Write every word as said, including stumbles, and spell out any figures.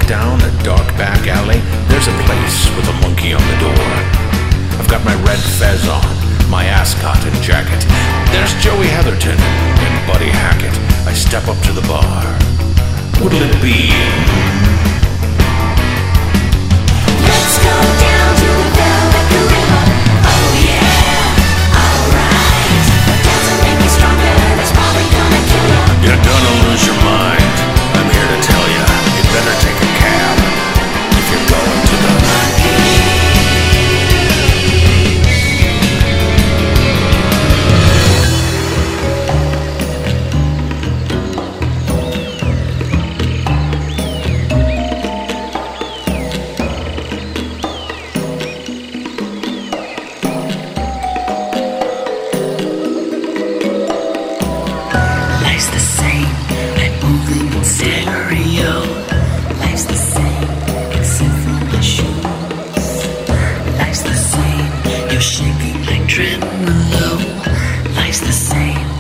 down a dark back alley, there's a place with a monkey on the door. I've got my red fez on, my ascot and jacket. There's Joey Heatherton and Buddy Hackett. I step up to the bar. What'll it be? Let's go down to the Velvet Gorilla. Oh yeah, alright. But doesn't make you stronger, that's probably gonna kill you. You're gonna lose your mind. I'm here to tell you, you'd better take a cab if you're going to the monkey. Life's the same, I'm moving in stereo. Life's the same, except for my shoes. Life's the same, you're shaking like tremolo. Life's the same,